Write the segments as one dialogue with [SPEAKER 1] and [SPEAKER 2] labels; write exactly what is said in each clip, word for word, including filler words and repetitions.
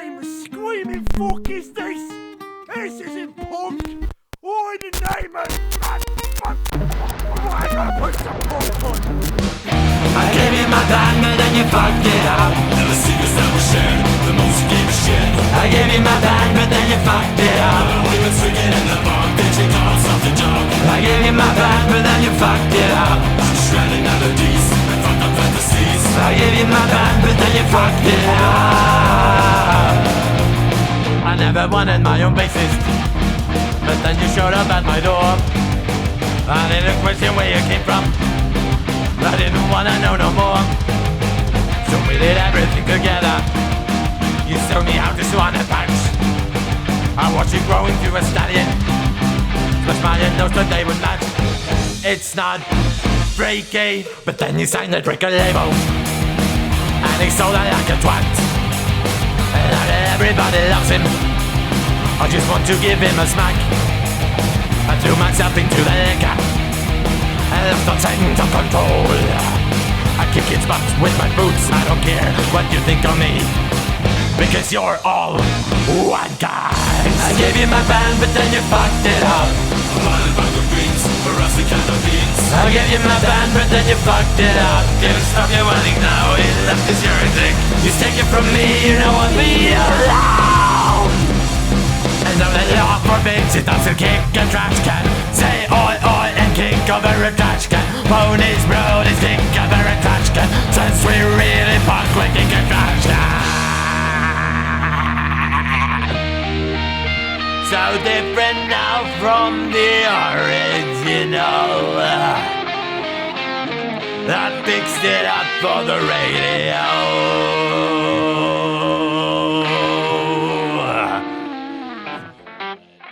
[SPEAKER 1] name of screaming fuck is this? This isn't punk! Or in the name of... Why not put some punk on?
[SPEAKER 2] I gave you my band, but then you fucked it up.
[SPEAKER 3] Never secrets that were shared, the most you gave a shit.
[SPEAKER 2] I gave you my band, but then you fucked it up.
[SPEAKER 3] We were swinging in the bar, bitch, you called something junk.
[SPEAKER 2] I gave you my band, but then you fucked it up.
[SPEAKER 3] Shredding melodies and fucked up fantasies.
[SPEAKER 2] I gave you my band, but then you fucked it up. I never wanted my own bassist, but then you showed up at my door. I didn't question where you came from, I didn't wanna know no more. So we did everything together. You showed me how to sew on a patch. I watched you grow into a stallion. Smash my nose so they would match. It's not freaky, but then you signed the record label, and he sold it like a twat. And now that everybody loves him, I just want to give him a smack. I threw myself into the liquor and left on sense of control. I kick its butt with my boots, I don't care what you think of me, because you're all one guy. I gave you my band, but then you fucked it up.
[SPEAKER 3] A violent bag of beans, a rusty can of beans.
[SPEAKER 2] I gave you my band, but then you fucked it up.
[SPEAKER 3] Can't stop you running now, it left is your dick.
[SPEAKER 2] You take it from me, you know I'll be alone. And now the law forbids it, doesn't kick a trash can. Say oi oi and kick over a trash can. Ponies, brodies, kick over a trash can. Since we really fuck, we kick a trash can. So different now from the original. I fixed it up for the radio.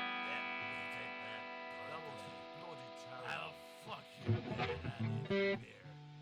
[SPEAKER 1] Oh, fuck you.